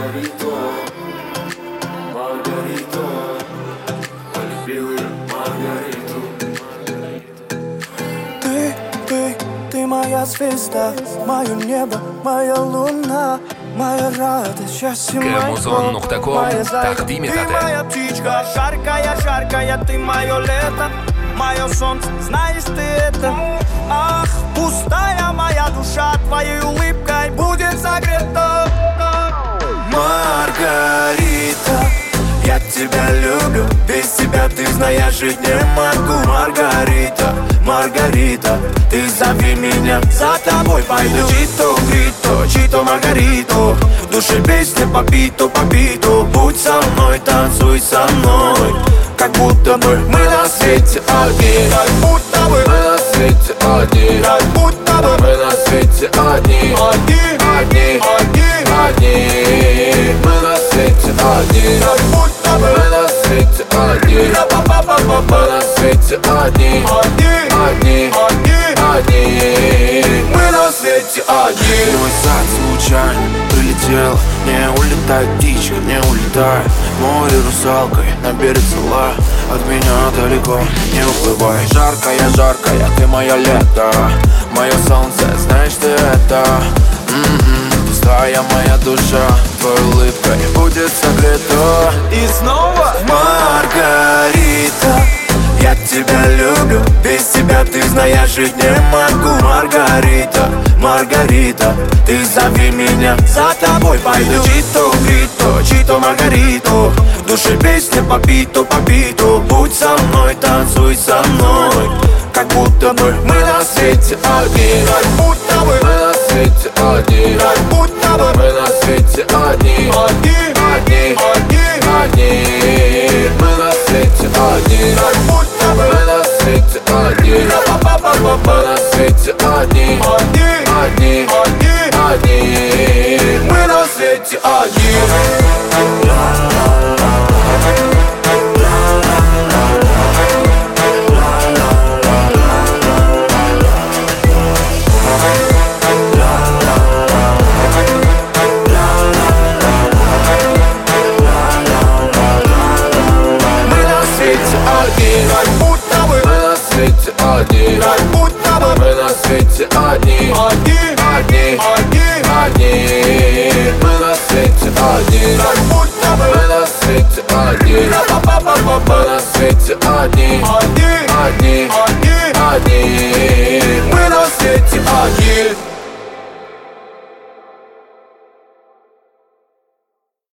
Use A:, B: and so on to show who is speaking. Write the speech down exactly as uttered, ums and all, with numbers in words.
A: Маргарито, Маргарито, полюбил я Маргариту.
B: Ты, ты, ты моя звезда, мое небо, моя луна, моя радость, счастье мое, моя зайка. Ты моя птичка, жаркая, жаркая, ты мое лето, мое солнце, знаешь ты это. Ах, пустая моя душа, твоей улыбкой будет согрета. Маргарита, я тебя люблю, без тебя, ты знаешь, жить не могу. Маргарита, Маргарита, ты зови меня, за тобой пойду. Чито, грито, чито, Маргарито, в душе песня по биту, по биту. Будь со мной, танцуй со мной, как будто бы мы на свете одни. Как будто бы мы на свете одни. Как будто бы мы на свете одни. Одни, одни, одни, одни. Мы на свете одни. Как будто бы мы на свете одни. Мы на свете одни. Одни, одни, одни. Мы на свете одни.
C: Мой сад случайно прилетела, не улетает птичка, не улетает. Море русалкой на берег села, от меня далеко не уплывай. Жаркая, жаркая, ты моя лето, мое солнце, знаешь ты это. М-м-м, пустая моя душа, твоей улыбкой будет согрета.
B: И снова
C: Маргарита, я тебя люблю, без тебя, ты знаешь, жить не могу. Маргарита, Маргарита, ты зови меня, за тобой пойду. Чито, грито, чито, Маргарито, в душе песня по биту, по биту. Будь со мной, танцуй со мной, как будто бы мы на свете одни.
B: как будто бы
C: Мы на свете одни.
B: как будто